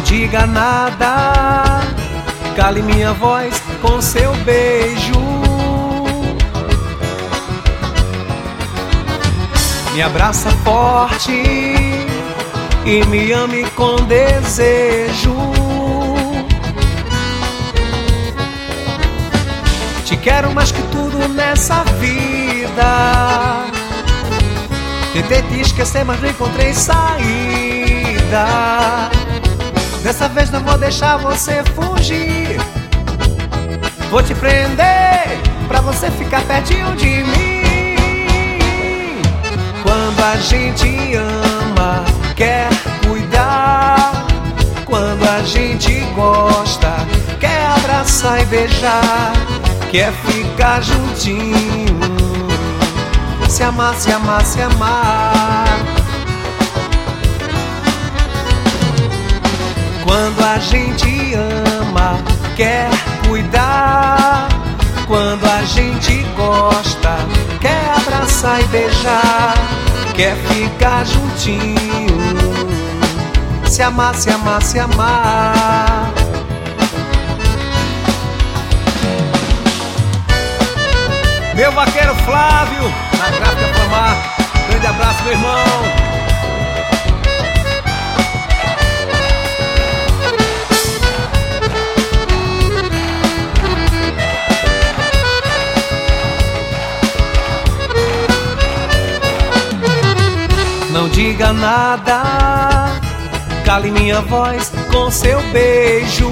diga nada, cale minha voz com seu beijo. Me abraça forte e me ame com desejo. Te quero mais que tudo nessa vida. Tentei te esquecer, mas não encontrei saída. Dessa vez não vou deixar você fugir. Vou te prender pra você ficar pertinho de mim. Quando a gente ama, quer cuidar. Quando a gente gosta, quer abraçar e beijar. Quer ficar juntinho, se amar, se amar, se amar. Quando a gente ama, quer cuidar. Quando a gente gosta, quer abraçar e beijar. Quer ficar juntinho, se amar, se amar, se amar. Meu vaqueiro Flávio, na Gráfica Flamar. Grande abraço, meu irmão. Não diga nada, cale minha voz com seu beijo.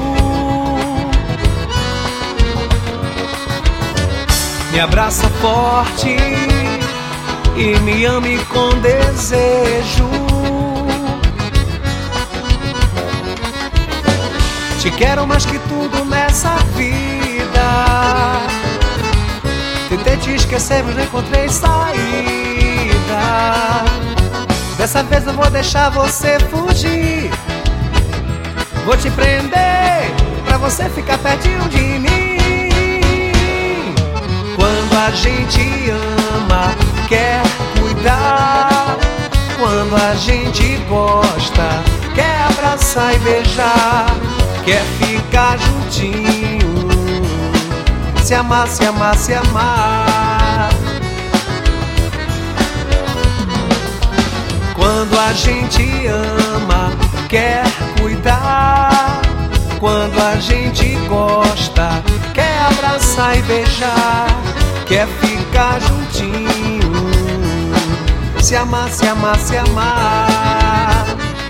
Me abraça forte e me ame com desejo. Te quero mais que tudo nessa vida. Tentei te esquecer, mas não encontrei saída. Dessa vez não vou deixar você fugir. Vou te prender pra você ficar pertinho de mim. Quando a gente ama, quer cuidar. Quando a gente gosta, quer abraçar e beijar. Quer ficar juntinho, se amar, se amar, se amar. Quando a gente ama, quer cuidar. Quando a gente gosta, quer abraçar e beijar. Quer ficar juntinho, se amar, se amar, se amar.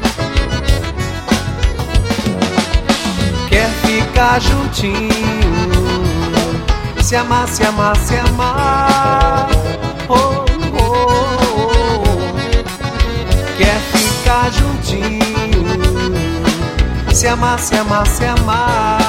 Quer ficar juntinho, se amar, se amar, se amar. Oh, oh, oh. Quer ficar juntinho, se amar, se amar, se amar.